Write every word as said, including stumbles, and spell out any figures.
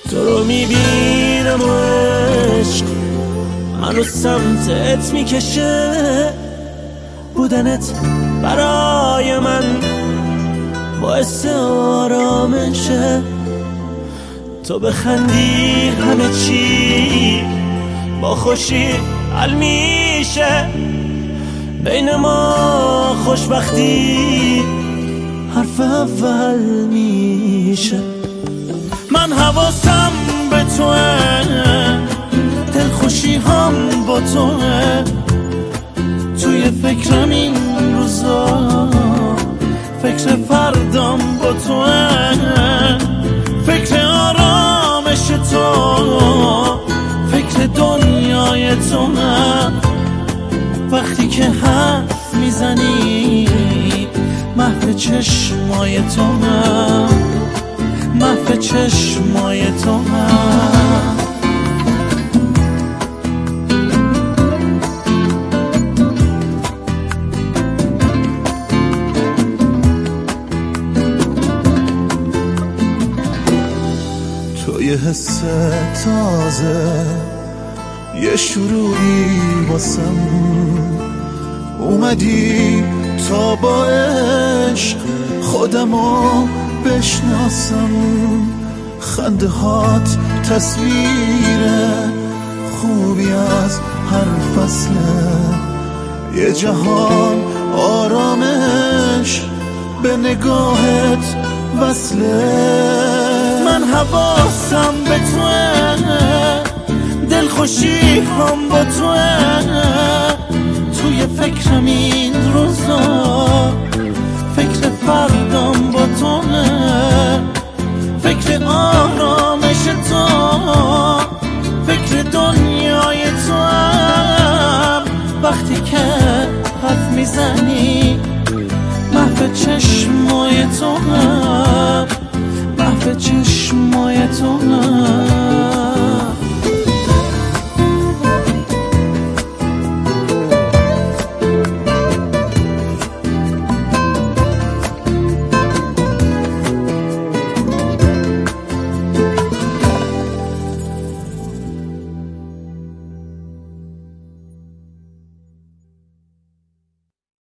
تو رو میبینم و عشق من رو سمتت میکشه، بودنت برای من باعث آرامشه. تو بخندی همه چی با خوشی حل میشه، بین ما خوشبختی حرف اول میشه. من حواسم به توه، دلخوشی هم با توه، توی فکرم این روزا، فکر فردام با توه، فکر آرامش تو، فکر دنیای تو. وقتی که حرف میزنی محو چشمای تو، محو چشمای تو. تو یه حس تازه، یه شروعی واسم، اومدی تا با عشق خودمو بشناسم. خنده هات تصویر خوبی از هر فصله، یه جهان آرامش به نگاهت وصله. من حواسم به توه، دلخوشی هم با توه، توی فکرم این روزا، فکر فردام با توه، فکر آرامش تو، فکر دنیای تو. وقتی که حرف میزنی محو چشمای تو، محو چشمای تو.